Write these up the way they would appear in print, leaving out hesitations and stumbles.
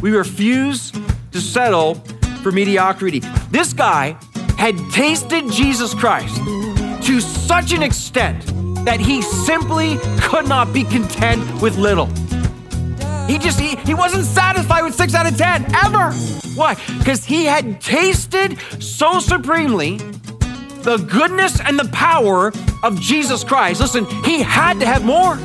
We refuse to settle for mediocrity. This guy had tasted Jesus Christ to such an extent that he simply could not be content with little. He wasn't satisfied with 6 out of 10, ever. Why? Because he had tasted so supremely the goodness and the power of Jesus Christ. Listen, he had to have more.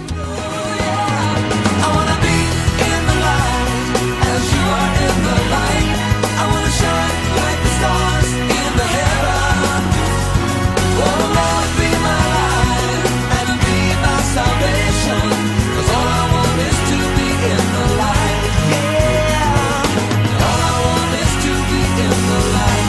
I wanna be in the light as you are in the light. I wanna shine like the stars in the heaven. Oh Lord, be my light and be my salvation. 'Cause all I want is to be in the light. Yeah. All I want is to be in the light.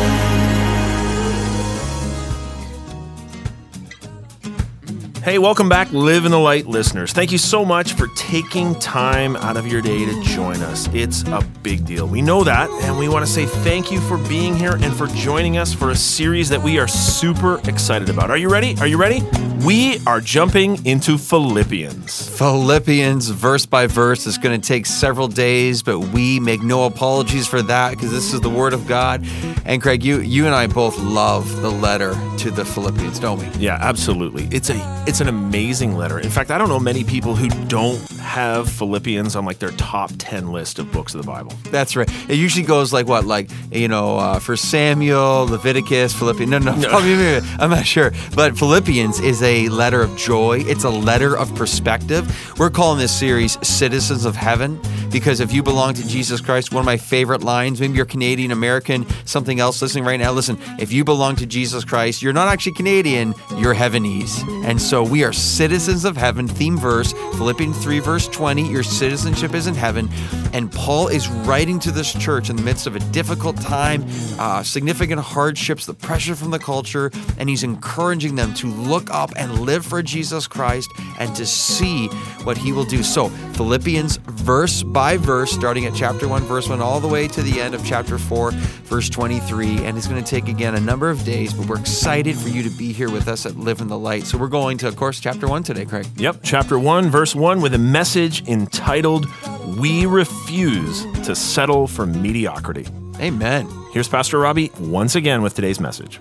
Hey, welcome back, Live in the Light listeners. Thank you so much for taking time out of your day to join us. It's a big deal. We know that, and we want to say thank you for being here and for joining us for a series that we are super excited about. Are you ready? Are you ready? We are jumping into Philippians. Philippians, verse by verse. It's going to take several days, but we make no apologies for that because this is the Word of God. And Craig, you and I both love the letter to the Philippians, don't we? Yeah, absolutely. It's an amazing letter. In fact, I don't know many people who don't have Philippians on like their top 10 list of books of the Bible. That's right. It usually goes like what? Like, for Samuel, Leviticus, Philippians. No. Probably, I'm not sure. But Philippians is a letter of joy. It's a letter of perspective. We're calling this series Citizens of Heaven because if you belong to Jesus Christ, one of my favorite lines, maybe you're Canadian, American, something else listening right now, listen, if you belong to Jesus Christ, you're not actually Canadian, you're Heavenese. And so we are citizens of heaven. Theme verse, Philippians 3, verse 20, your citizenship is in heaven. And Paul is writing to this church in the midst of a difficult time, significant hardships, the pressure from the culture, and he's encouraging them to look up and live for Jesus Christ and to see what he will do. So Philippians, verse by verse, starting at chapter 1, verse 1, all the way to the end of chapter 4, verse 23. And it's going to take, again, a number of days, but we're excited for you to be here with us at Live in the Light. So we're going to, of course, chapter 1 today, Craig. Yep, chapter 1, verse 1, with a message entitled, We Refuse to Settle for Mediocrity. Amen. Here's Pastor Robbie once again with today's message.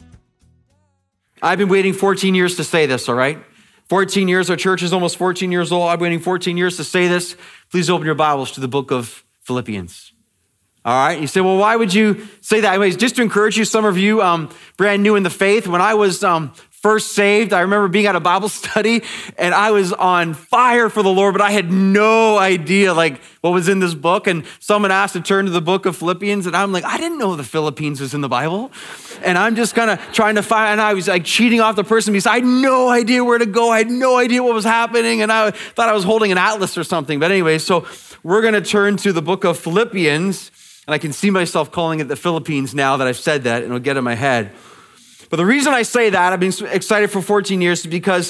I've been waiting 14 years to say this, all right? 14 years, our church is almost 14 years old. I've been waiting 14 years to say this. Please open your Bibles to the book of Philippians. All right, you say, well, why would you say that? Anyways, just to encourage you, some of you brand new in the faith, when I was first saved, I remember being at a Bible study and I was on fire for the Lord, but I had no idea like what was in this book. And someone asked to turn to the book of Philippians and I'm like, I didn't know the Philippines was in the Bible. And I'm just kind of trying to find, and I was like cheating off the person because I had no idea where to go. I had no idea what was happening. And I thought I was holding an atlas or something. But anyway, so we're going to turn to the book of Philippians. And I can see myself calling it the Philippines now that I've said that, and it'll get in my head. But the reason I say that, I've been excited for 14 years, is because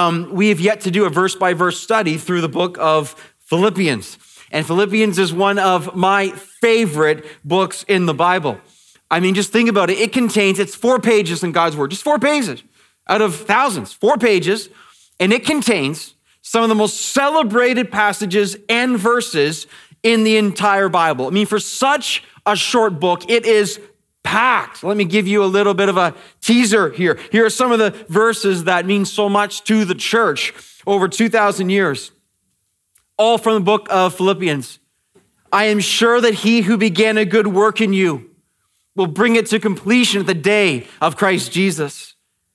we have yet to do a verse-by-verse study through the book of Philippians. And Philippians is one of my favorite books in the Bible. I mean, just think about it. It's 4 pages in God's Word, just 4 pages out of thousands, 4 pages. And it contains some of the most celebrated passages and verses in the entire Bible. I mean, for such a short book, it is packed. Let me give you a little bit of a teaser here. Here are some of the verses that mean so much to the church over 2,000 years, all from the book of Philippians. I am sure that he who began a good work in you will bring it to completion at the day of Christ Jesus.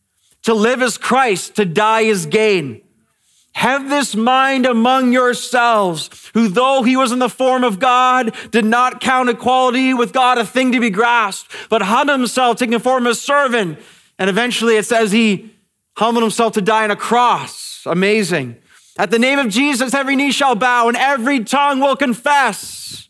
To live is Christ, to die is gain. Have this mind among yourselves, who though he was in the form of God, did not count equality with God a thing to be grasped, but humbled himself, taking the form of a servant. And eventually it says he humbled himself to die on a cross. Amazing. At the name of Jesus, every knee shall bow and every tongue will confess.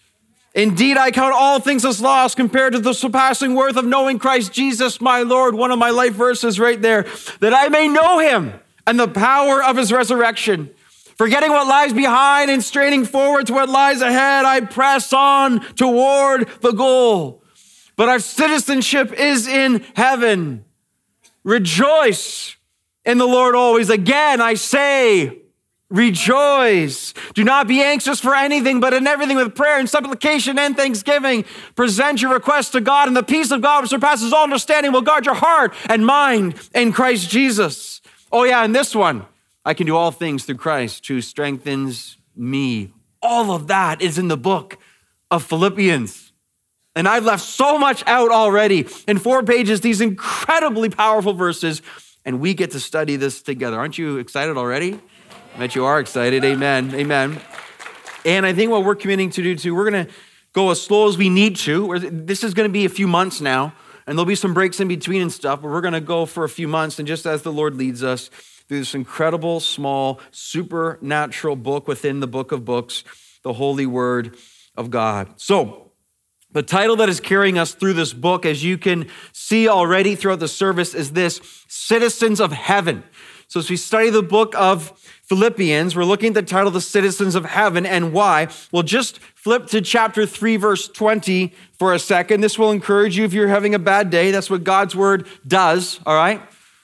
Indeed, I count all things as lost compared to the surpassing worth of knowing Christ Jesus, my Lord. One of my life verses right there, that I may know him and the power of his resurrection. Forgetting what lies behind and straining forward to what lies ahead, I press on toward the goal. But our citizenship is in heaven. Rejoice in the Lord always. Again, I say, Rejoice. Do not be anxious for anything, but in everything with prayer and supplication and thanksgiving, present your requests to God, and the peace of God, which surpasses all understanding, will guard your heart and mind in Christ Jesus. Oh yeah, and this one, I can do all things through Christ who strengthens me. All of that is in the book of Philippians. And I've left so much out already. In 4 pages, these incredibly powerful verses, and we get to study this together. Aren't you excited already? I bet you are excited. Amen. Amen. And I think what we're committing to do too, we're going to go as slow as we need to. This is going to be a few months now, and there'll be some breaks in between and stuff, but we're going to go for a few months, and just as the Lord leads us through this incredible, small, supernatural book within the book of books, the Holy Word of God. So, the title that is carrying us through this book, as you can see already throughout the service, is this: Citizens of Heaven. So as we study the book of Philippians, we're looking at the title, The Citizens of Heaven, and why. We'll just flip to chapter 3, verse 20 for a second. This will encourage you if you're having a bad day. That's what God's word does, all right?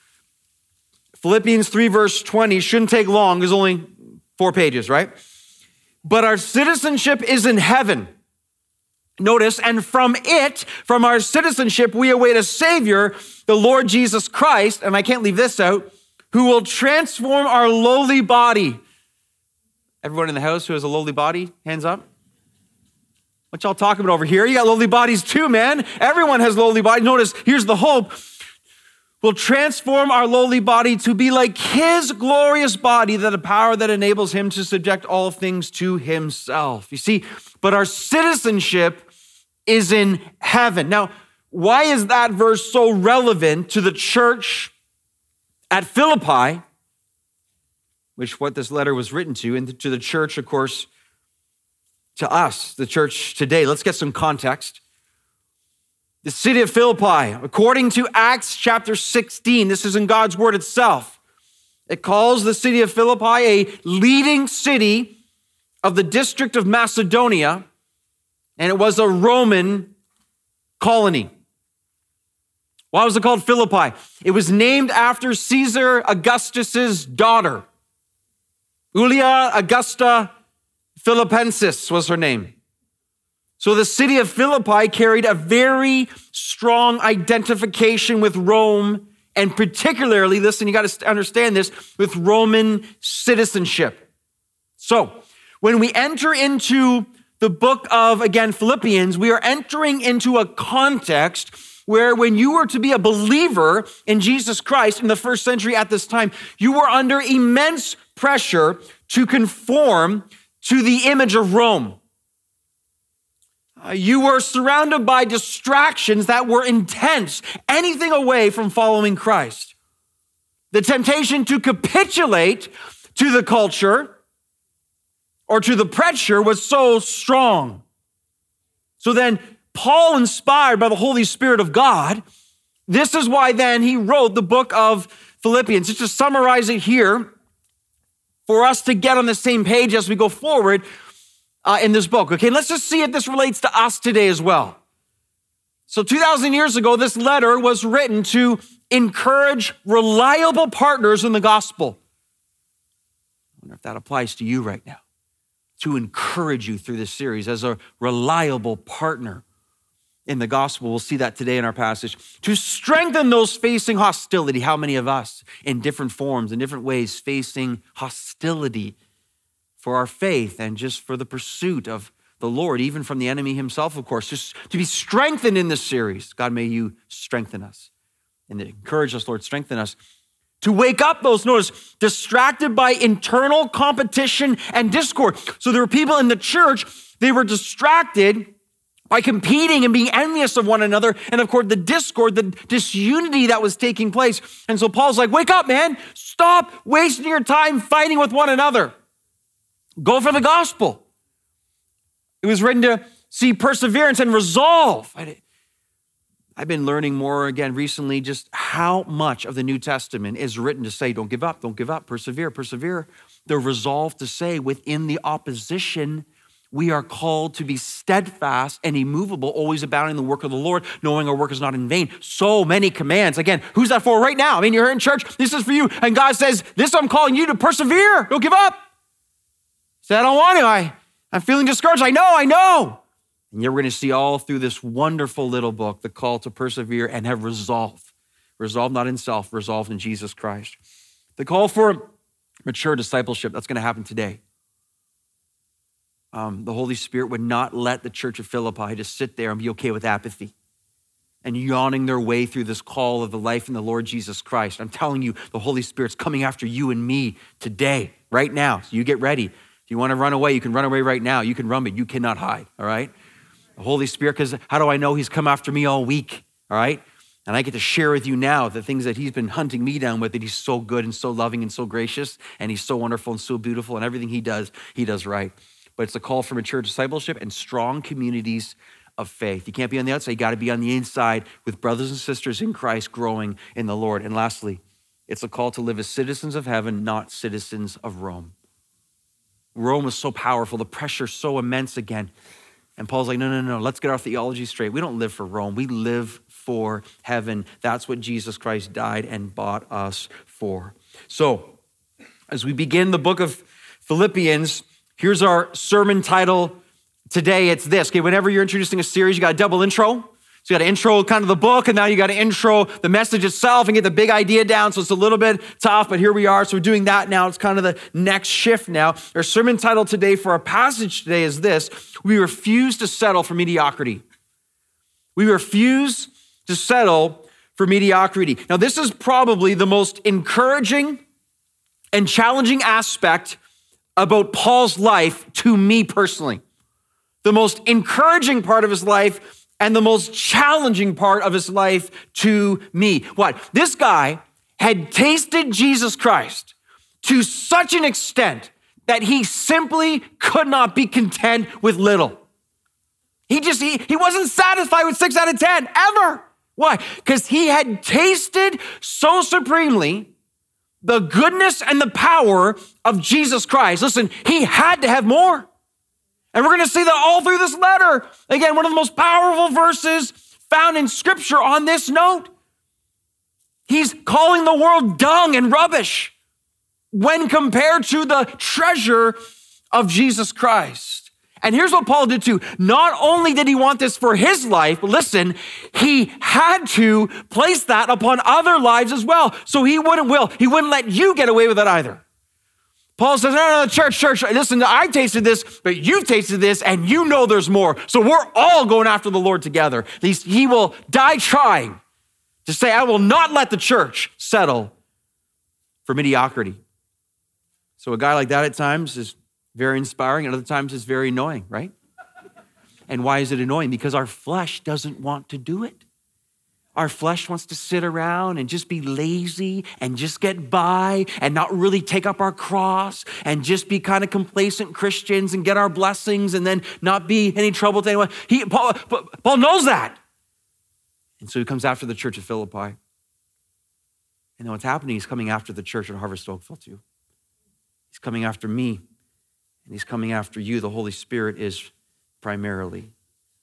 Philippians 3, verse 20 shouldn't take long. There's only 4 pages, right? But our citizenship is in heaven. Notice, and from our citizenship, we await a Savior, the Lord Jesus Christ, and I can't leave this out, who will transform our lowly body. Everyone in the house who has a lowly body, hands up. What y'all talking about over here? You got lowly bodies too, man. Everyone has lowly bodies. Notice, here's the hope. Will transform our lowly body to be like his glorious body, that a power that enables him to subject all things to himself. You see, but our citizenship is in heaven. Now, why is that verse so relevant to the church at Philippi, which what this letter was written to, and to the church, of course, to us, the church today? Let's get some context. The city of Philippi, according to Acts chapter 16, this is in God's word itself. It calls the city of Philippi a leading city of the district of Macedonia, and it was a Roman colony. Why was it called Philippi? It was named after Caesar Augustus's daughter. Julia Augusta Philippensis was her name. So the city of Philippi carried a very strong identification with Rome, and particularly, listen, you got to understand this, with Roman citizenship. So when we enter into the book of, again, Philippians, we are entering into a context where when you were to be a believer in Jesus Christ in the first century at this time, you were under immense pressure to conform to the image of Rome. You were surrounded by distractions that were intense, anything away from following Christ. The temptation to capitulate to the culture or to the pressure was so strong. So then Paul, inspired by the Holy Spirit of God, this is why then he wrote the book of Philippians. Just to summarize it here, for us to get on the same page as we go forward in this book. Okay, let's just see if this relates to us today as well. So 2,000 years ago, this letter was written to encourage reliable partners in the gospel. I wonder if that applies to you right now. To encourage you through this series as a reliable partner in the gospel. We'll see that today in our passage. To strengthen those facing hostility. How many of us in different forms, in different ways, facing hostility for our faith and just for the pursuit of the Lord, even from the enemy himself, of course, just to be strengthened in this series. God, may you strengthen us and encourage us, Lord, strengthen us. To wake up those, notice, distracted by internal competition and discord. So there were people in the church, they were distracted by competing and being envious of one another. And of course, the discord, the disunity that was taking place. And so Paul's like, wake up, man. Stop wasting your time fighting with one another. Go for the gospel. It was written to see perseverance and resolve. I've been learning more again recently just how much of the New Testament is written to say, don't give up, persevere. The resolve to say within the opposition, we are called to be steadfast and immovable, always abounding in the work of the Lord, knowing our work is not in vain. So many commands. Again, who's that for right now? I mean, you're in church, this is for you. And God says, this I'm calling you to persevere. Don't give up. Say, I don't want to. I'm feeling discouraged. I know. And yet we're going to see all through this wonderful little book, the call to persevere and have resolve. Resolve not in self, resolved in Jesus Christ. The call for mature discipleship, that's going to happen today. The Holy Spirit would not let the church of Philippi just sit there and be okay with apathy and yawning their way through this call of the life in the Lord Jesus Christ. I'm telling you, the Holy Spirit's coming after you and me today, right now. So you get ready. If you want to run away, you can run away right now. You can run, but you cannot hide, all right? The Holy Spirit, because how do I know he's come after me all week, all right? And I get to share with you now the things that he's been hunting me down with, that he's so good and so loving and so gracious, and he's so wonderful and so beautiful, and everything he does right. But it's a call for mature discipleship and strong communities of faith. You can't be on the outside. You got to be on the inside with brothers and sisters in Christ growing in the Lord. And lastly, it's a call to live as citizens of heaven, not citizens of Rome. Rome was so powerful. The pressure so immense again. And Paul's like, no. Let's get our theology straight. We don't live for Rome. We live for heaven. That's what Jesus Christ died and bought us for. So as we begin the book of Philippians, here's our sermon title today. It's this. Okay, whenever you're introducing a series, you got a double intro. So you got to intro kind of the book, and now you got to intro the message itself and get the big idea down. So it's a little bit tough, but here we are. So we're doing that now. It's kind of the next shift now. Our sermon title today for our passage today is this: we refuse to settle for mediocrity. We refuse to settle for mediocrity. Now, this is probably the most encouraging and challenging aspect about Paul's life to me personally. The most encouraging part of his life and the most challenging part of his life to me. What? This guy had tasted Jesus Christ to such an extent that he simply could not be content with little. He wasn't satisfied with 6 out of 10, ever. Why? Because he had tasted so supremely the goodness and the power of Jesus Christ. Listen, he had to have more. And we're going to see that all through this letter. Again, one of the most powerful verses found in Scripture on this note. He's calling the world dung and rubbish when compared to the treasure of Jesus Christ. And here's what Paul did too. Not only did he want this for his life, but listen, he had to place that upon other lives as well. So he wouldn't let you get away with it either. Paul says, no, church, listen, I tasted this, but you've tasted this, and you know there's more. So we're all going after the Lord together. At least he will die trying to say, I will not let the church settle for mediocrity. So a guy like that at times is very inspiring, and other times is very annoying, right? And why is it annoying? Because our flesh doesn't want to do it. Our flesh wants to sit around and just be lazy and just get by and not really take up our cross and just be kind of complacent Christians and get our blessings and then not be any trouble to anyone. Paul knows that. And so he comes after the church of Philippi. And then what's happening, he's coming after the church at Harvest Oakville too. He's coming after me, and he's coming after you. The Holy Spirit is primarily.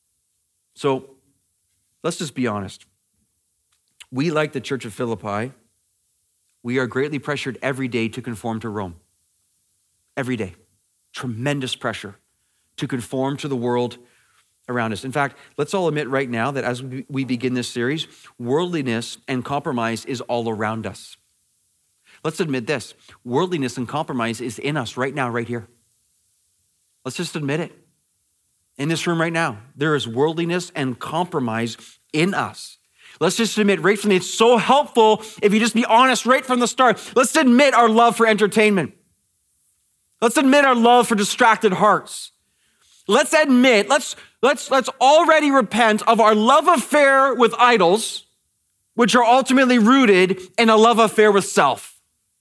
So let's just be honest. We, like the church of Philippi, we are greatly pressured every day to conform to Rome. Every day. Tremendous pressure to conform to the world around us. In fact, let's all admit right now that as we begin this series, worldliness and compromise is all around us. Let's admit this. Worldliness and compromise is in us right now, right here. Let's just admit it. In this room right now, there is worldliness and compromise in us. Let's just admit right from the, it's so helpful if you just be honest right from the start. Let's admit our love for entertainment. Let's admit our love for distracted hearts. Let's admit, let's already repent of our love affair with idols, which are ultimately rooted in a love affair with self.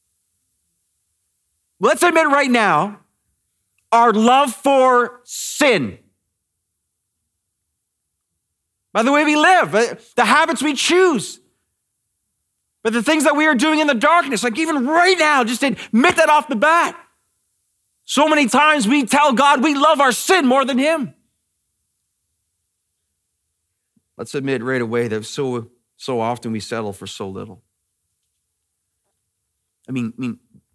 Let's admit right now our love for sin. By the way we live, the habits we choose, but the things that we are doing in the darkness, like even right now, just admit that off the bat. So many times we tell God we love our sin more than him. Let's admit right away that so often we settle for so little. I mean,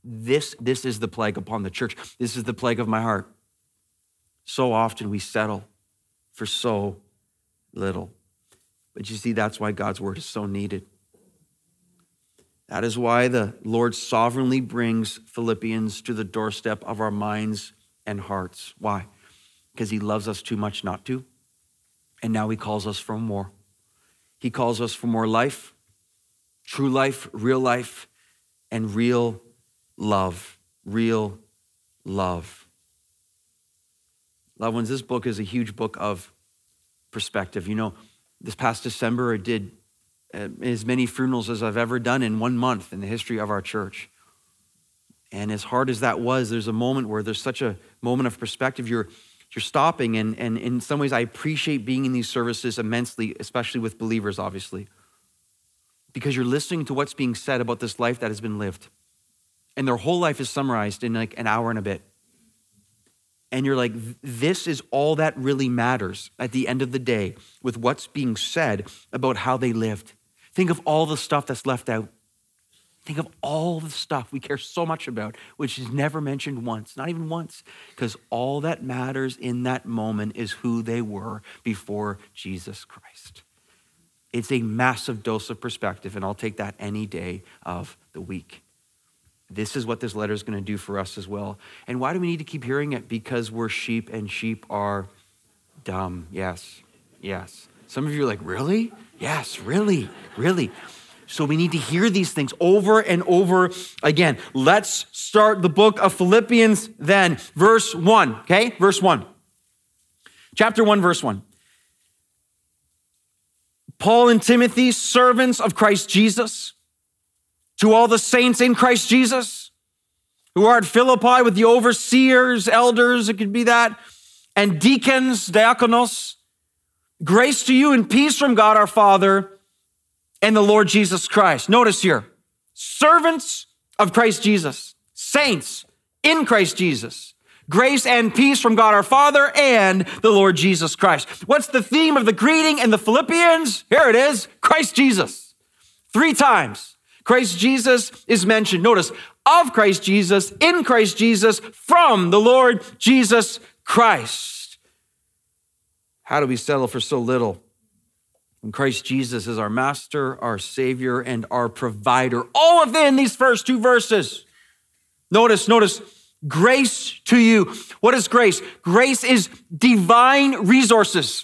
This is the plague upon the church. This is the plague of my heart. So often we settle for so little. But you see, that's why God's word is so needed. That is why the Lord sovereignly brings Philippians to the doorstep of our minds and hearts. Why? Because he loves us too much not to. And now he calls us for more. He calls us for more life, true life, and real love. Real love. Loved ones, this book is a huge book of perspective. You know, this past December, I did as many funerals as I've ever done in 1 month in the history of our church. And as hard as that was, there's a moment where there's such a moment of perspective. You're stopping, and in some ways I appreciate being in these services immensely, especially with believers, obviously, because you're listening to what's being said about this life that has been lived. And their whole life is summarized in like an hour and a bit. And you're like, this is all that really matters at the end of the day with what's being said about how they lived. Think of all the stuff that's left out. Think of all the stuff we care so much about, which is never mentioned once, not even once, because all that matters in that moment is who they were before Jesus Christ. It's a massive dose of perspective, and I'll take that any day of the week. This is what this letter is going to do for us as well. And why do we need to keep hearing it? Because we're sheep, and sheep are dumb. Yes. Some of you are like, really? Yes, really. So we need to hear these things over and over again. Let's start the book of Philippians then. Verse 1, okay? Verse 1. Chapter 1, verse 1. Paul and Timothy, servants of Christ Jesus, to all the saints in Christ Jesus who are at Philippi with the overseers, elders, it could be that, and deacons, diakonos, grace to you and peace from God our Father and the Lord Jesus Christ. Notice here, servants of Christ Jesus, saints in Christ Jesus, grace and peace from God our Father and the Lord Jesus Christ. What's the theme of the greeting in the Philippians? Here it is, Christ Jesus. 3 times, Christ Jesus is mentioned. Notice, of Christ Jesus, in Christ Jesus, from the Lord Jesus Christ. How do we settle for so little? And Christ Jesus is our master, our savior, and our provider. All within these first 2 verses. Notice, grace to you. What is grace? Grace is divine resources.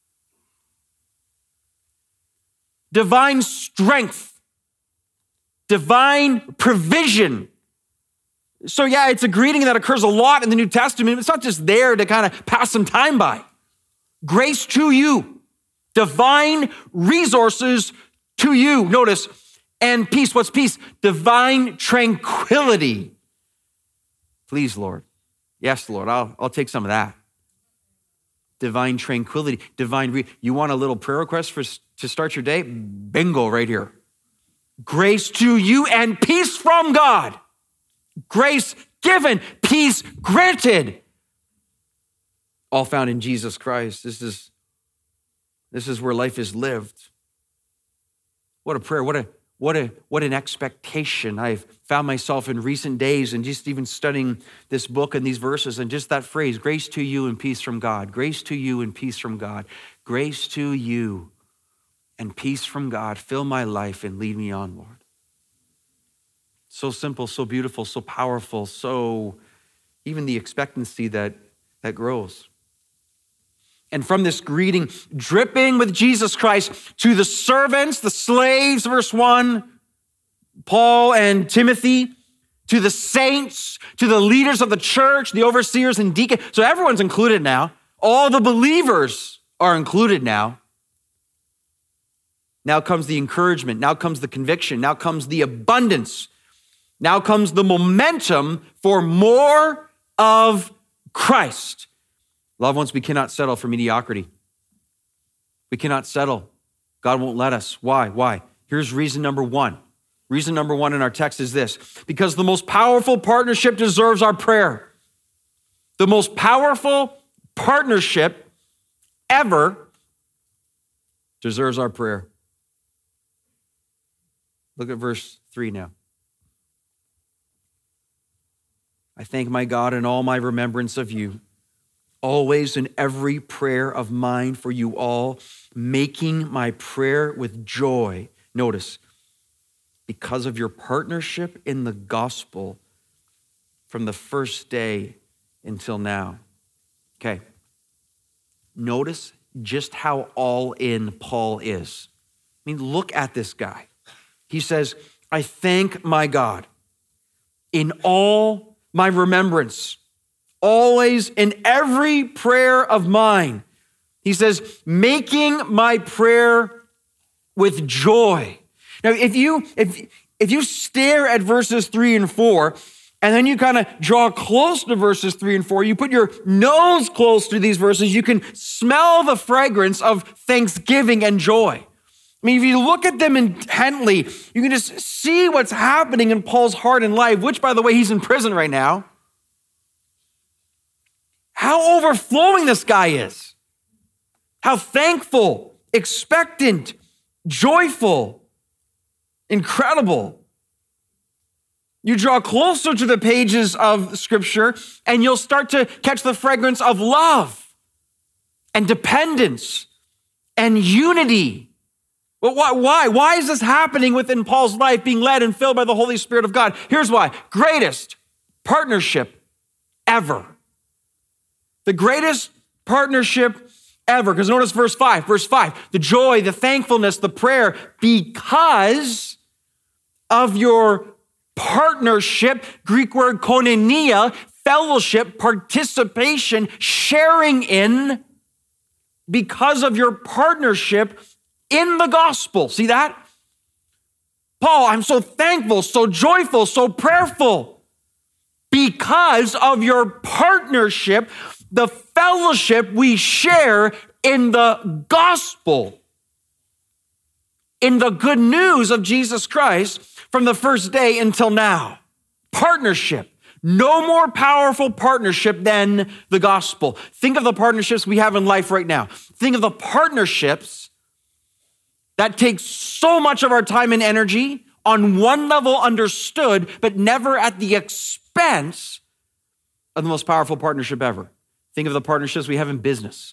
Divine strength. Divine provision. So yeah, it's a greeting that occurs a lot in the New Testament. It's not just there to kind of pass some time by. Grace to you. Divine resources to you. Notice, and peace. What's peace? Divine tranquility. Please, Lord. Yes, Lord, I'll take some of that. Divine tranquility. You want a little prayer request to start your day? Bingo, right here. Grace to you and peace from God. Grace given, peace granted. All found in Jesus Christ. This is where life is lived. What a prayer, what an expectation. I've found myself in recent days and just even studying this book and these verses and just that phrase, grace to you and peace from God. Grace to you and peace from God. Grace to you and peace from God. Fill my life and lead me on, Lord. So simple, so beautiful, so powerful, so even the expectancy that grows. And from this greeting, dripping with Jesus Christ to the servants, the slaves, verse 1, Paul and Timothy, to the saints, to the leaders of the church, the overseers and deacons. So everyone's included now. All the believers are included now. Now comes the encouragement. Now comes the conviction. Now comes the abundance. Now comes the momentum for more of Christ. Loved ones, we cannot settle for mediocrity. We cannot settle. God won't let us. Why? Here's reason number 1. Reason number 1 in our text is this: because the most powerful partnership deserves our prayer. The most powerful partnership ever deserves our prayer. Look at verse 3 now. I thank my God in all my remembrance of you, always in every prayer of mine for you all, making my prayer with joy. Notice, because of your partnership in the gospel from the first day until now. Okay. Notice just how all in Paul is. I mean, look at this guy. He says, I thank my God in all my remembrance, always in every prayer of mine. He says, making my prayer with joy. Now, if you stare at verses 3 and 4, and then you kind of draw close to verses 3 and 4, you put your nose close to these verses, you can smell the fragrance of thanksgiving and joy. I mean, if you look at them intently, you can just see what's happening in Paul's heart and life, which, by the way, he's in prison right now. How overflowing this guy is. How thankful, expectant, joyful, incredible. You draw closer to the pages of Scripture, and you'll start to catch the fragrance of love and dependence and unity. Well, why? Why is this happening within Paul's life, being led and filled by the Holy Spirit of God? Here's why. Greatest partnership ever. The greatest partnership ever. Because notice verse 5. Verse 5. The joy, the thankfulness, the prayer, because of your partnership, Greek word koinonia, fellowship, participation, sharing in, because of your partnership in the gospel. See that? Paul, I'm so thankful, so joyful, so prayerful because of your partnership, the fellowship we share in the gospel, in the good news of Jesus Christ from the first day until now. Partnership. No more powerful partnership than the gospel. Think of the partnerships we have in life right now. Think of the partnerships that takes so much of our time and energy, on one level understood, but never at the expense of the most powerful partnership ever. Think of the partnerships we have in business.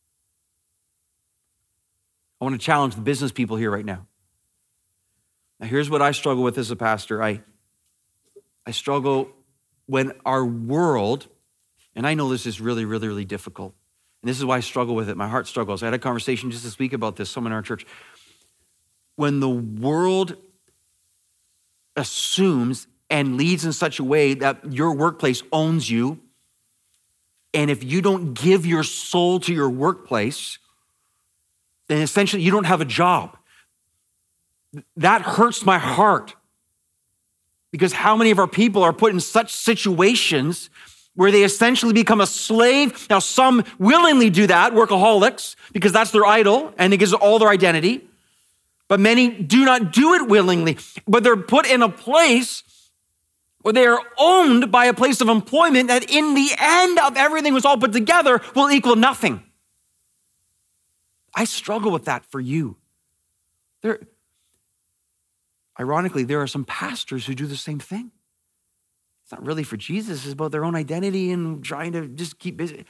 I want to challenge the business people here right now. Now, here's what I struggle with as a pastor. I struggle when our world, and I know this is really, really, really difficult, and this is why I struggle with it. My heart struggles. I had a conversation just this week about this, someone in our church. When the world assumes and leads in such a way that your workplace owns you, and if you don't give your soul to your workplace, then essentially you don't have a job. That hurts my heart, because how many of our people are put in such situations where they essentially become a slave? Now, some willingly do that, workaholics, because that's their idol and it gives all their identity. But many do not do it willingly, but they're put in a place where they are owned by a place of employment that in the end of everything was all put together will equal nothing. I struggle with that for you. Ironically, there are some pastors who do the same thing. It's not really for Jesus, it's about their own identity and trying to just keep busy.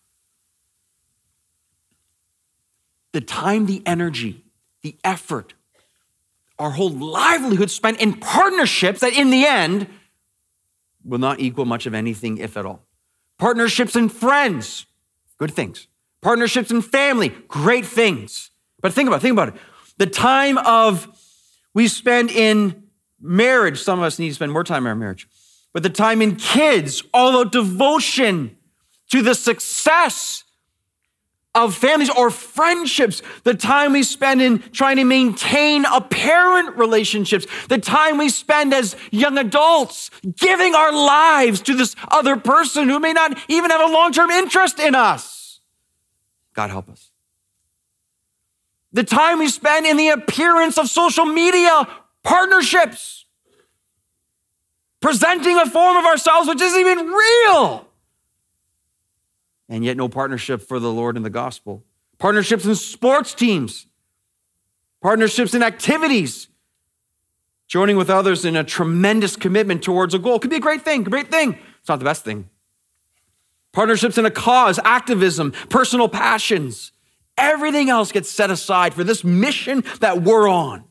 The time, the energy, the effort, our whole livelihood spent in partnerships that in the end will not equal much of anything, if at all. Partnerships in friends, good things. Partnerships in family, great things. But think about it. The time we spend in marriage, some of us need to spend more time in our marriage, but the time in kids, all out devotion to the success of families or friendships, the time we spend in trying to maintain a parent relationships, the time we spend as young adults giving our lives to this other person who may not even have a long-term interest in us. God help us. The time we spend in the appearance of social media partnerships, presenting a form of ourselves which isn't even real. And yet no partnership for the Lord in the gospel. Partnerships in sports teams. Partnerships in activities. Joining with others in a tremendous commitment towards a goal. Could be a great thing. It's not the best thing. Partnerships in a cause, activism, personal passions. Everything else gets set aside for this mission that we're on.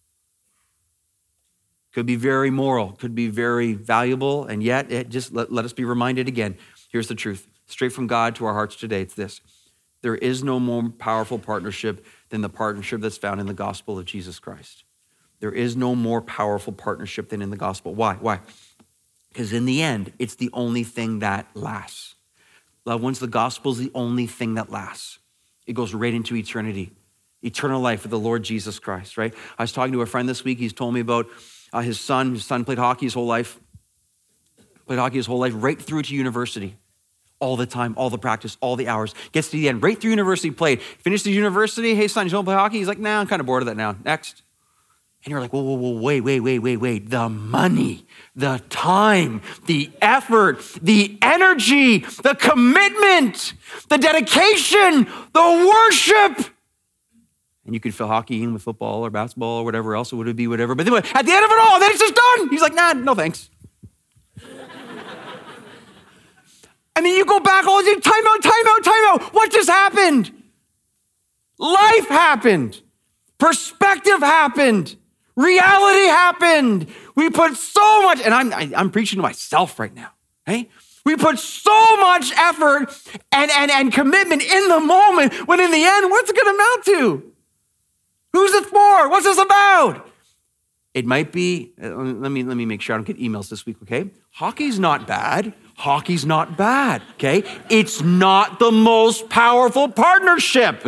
Could be very moral, could be very valuable, and yet let us be reminded again. Here's the truth, straight from God to our hearts today. It's this: there is no more powerful partnership than the partnership that's found in the gospel of Jesus Christ. There is no more powerful partnership than in the gospel. Why? Because in the end, it's the only thing that lasts. Loved ones, the gospel is the only thing that lasts. It goes right into eternity, eternal life with the Lord Jesus Christ, right? I was talking to a friend this week. He's told me about his son. His son played hockey his whole life. Right through to university. All the time, all the practice, all the hours. Gets to the end, right through university, played. Finished the university. Hey, son, you don't play hockey? He's like, nah, I'm kind of bored of that now. Next. And you're like, whoa, wait. The money, the time, the effort, the energy, the commitment, the dedication, the worship. And you could fill hockey in with football or basketball or whatever else it would be, whatever. But then at the end of it all, then it's just done. He's like, nah, no thanks. And then you go back all the time out. What just happened? Life happened. Perspective happened. Reality happened. We put so much, and I'm preaching to myself right now, hey? We put so much effort and commitment in the moment when in the end, what's it gonna amount to? Who's it for? What's this about? It might be, let me make sure I don't get emails this week, okay? Hockey's not bad, okay? It's not the most powerful partnership.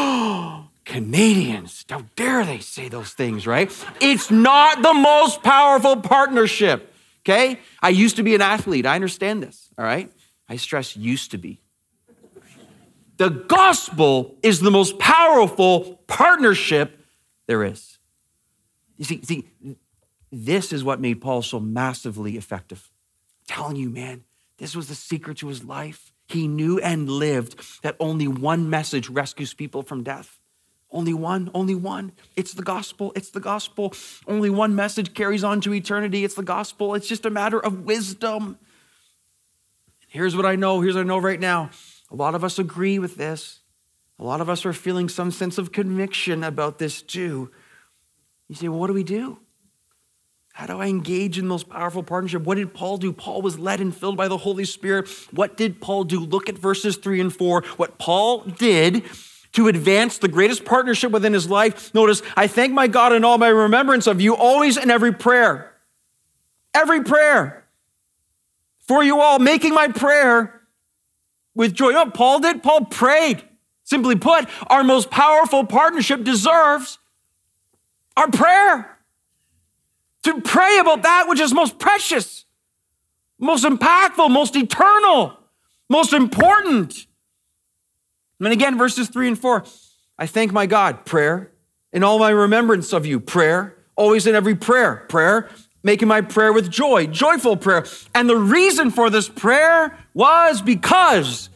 Canadians, how dare they say those things, right? It's not the most powerful partnership, okay? I used to be an athlete. I understand this, all right? I stress used to be. The gospel is the most powerful partnership there is. You see, this is what made Paul so massively effective. I'm telling you, man, this was the secret to his life. He knew and lived that only one message rescues people from death. Only one. It's the gospel. Only one message carries on to eternity. It's the gospel. It's just a matter of wisdom. Here's what I know right now. A lot of us agree with this. A lot of us are feeling some sense of conviction about this too. You say, well, what do we do? How do I engage in those powerful partnerships? What did Paul do? Paul was led and filled by the Holy Spirit. What did Paul do? Look at verses 3 and 4. What Paul did to advance the greatest partnership within his life. Notice, I thank my God in all my remembrance of you, always in every prayer. Every prayer. For you all, making my prayer with joy. You know what Paul did? Paul prayed. Simply put, our most powerful partnership deserves our prayer. To pray about that which is most precious, most impactful, most eternal, most important. And again, verses 3 and 4, I thank my God, prayer, in all my remembrance of you, prayer, always in every prayer, making my prayer with joy, joyful prayer. And the reason for this prayer was because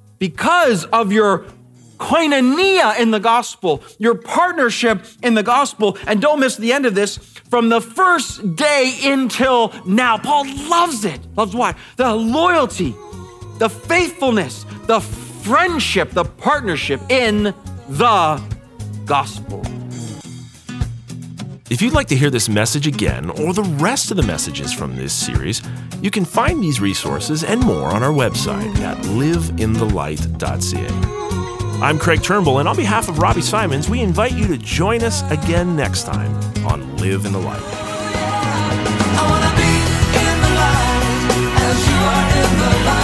of your koinonia in the gospel, your partnership in the gospel. And don't miss the end of this, from the first day until now. Paul loves it. Loves what? The loyalty, the faithfulness, the friendship, the partnership in the gospel. If you'd like to hear this message again or the rest of the messages from this series, you can find these resources and more on our website at liveinthelight.ca. I'm Craig Turnbull, and on behalf of Robbie Simons, we invite you to join us again next time on Live in the Light. I wanna be in the light as you are in the light.